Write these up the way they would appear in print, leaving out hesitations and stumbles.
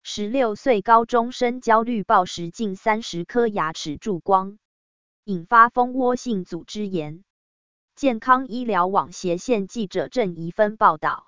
16岁高中生焦虑暴食近30颗牙齿蛀光，引发蜂窝性组织炎。健康医疗网斜线记者郑怡芬报道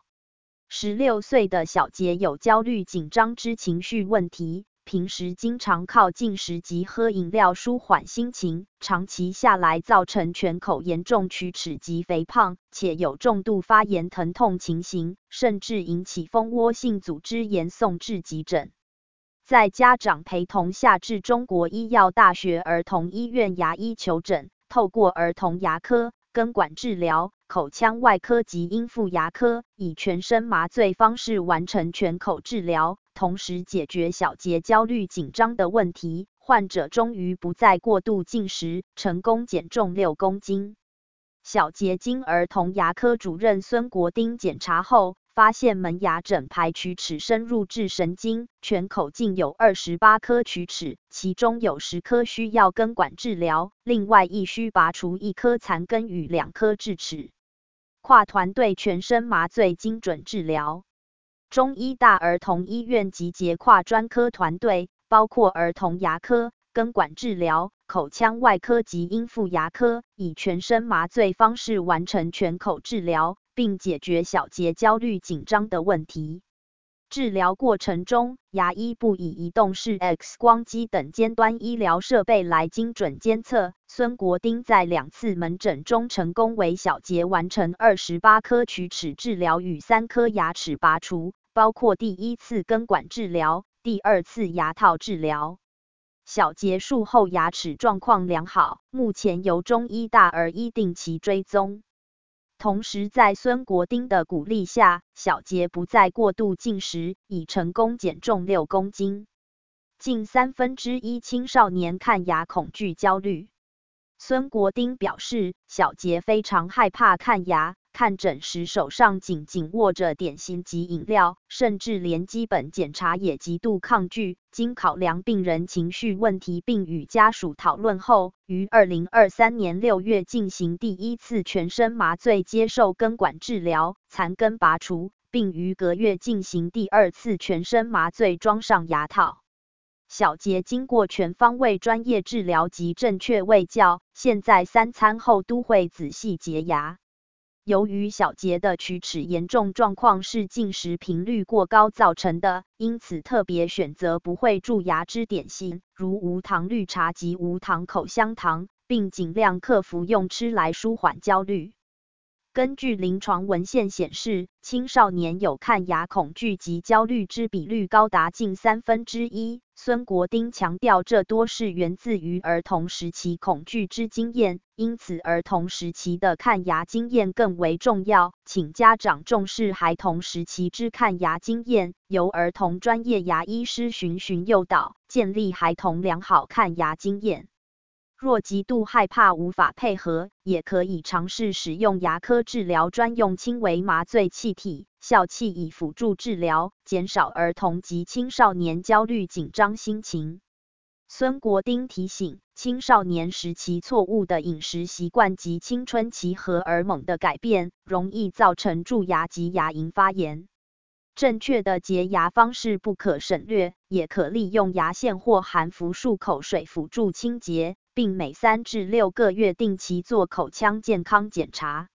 ，16岁的小杰有焦虑紧张之情绪问题，平时经常靠进食及喝饮料舒缓心情，长期下来造成全口严重龋齿及肥胖，且有重度发炎疼痛情形，甚至引起蜂窝性组织炎，送至急诊。在家长陪同下至中国医药大学儿童医院牙医求诊，透过儿童牙科、根管治疗、口腔外科及阴妇牙科，以全身麻醉方式完成全口治疗，同时解决小杰焦虑紧张的问题。患者终于不再过度进食，成功减重6公斤。小杰经儿童牙科主任孙国丁检查后，发现门牙整排龋齿深入至神经，全口竟有28颗龋齿，其中有10颗需要根管治疗，另外亦需拔除1颗残根与2颗智齿。跨团队全身麻醉精准治疗。中医大儿童医院集结跨专科团队，包括儿童牙科、根管治疗、口腔外科及阴妇牙科，以全身麻醉方式完成全口治疗，并解决小杰焦虑紧张的问题。治疗过程中，牙医部以移动式 X 光机等尖端医疗设备来精准监测。孙国丁在2次门诊中成功为小杰完成28颗龋齿治疗与3颗牙齿拔除，包括第1次根管治疗、第2次牙套治疗。小杰术后牙齿状况良好，目前由中医大儿医定期追踪。同时在孙国丁的鼓励下，小杰不再过度进食，已成功减重6公斤。近1/3青少年看牙恐惧焦虑。孙国丁表示，小杰非常害怕看牙，看诊时手上紧紧握着点心及饮料，甚至连基本检查也极度抗拒。经考量病人情绪问题并与家属讨论后，于2023年6月进行第1次全身麻醉接受根管治疗，残根拔除，并于隔月进行第2次全身麻醉装上牙套。小杰经过全方位专业治疗及正确卫教，现在3餐后都会仔细洁牙。由于小杰的龋齿严重状况是进食频率过高造成的，因此特别选择不会蛀牙之点心，如无糖绿茶及无糖口香糖，并尽量克服用吃来舒缓焦虑。根据临床文献显示，青少年有看牙恐惧及焦虑之比率高达近1/3。孙国丁强调，这多是源自于儿童时期恐惧之经验，因此儿童时期的看牙经验更为重要，请家长重视孩童时期之看牙经验，由儿童专业牙医师循循诱导，建立孩童良好看牙经验。若极度害怕无法配合，也可以尝试使用牙科治疗专用轻微麻醉气体、笑气以辅助治疗，减少儿童及青少年焦虑紧张心情。孙国丁提醒，青少年时期错误的饮食习惯及青春期荷尔蒙的改变，容易造成蛀牙及牙龈发炎。正确的洁牙方式不可省略，也可利用牙线或含氟漱口水辅助清洁，并每3至6个月定期做口腔健康检查。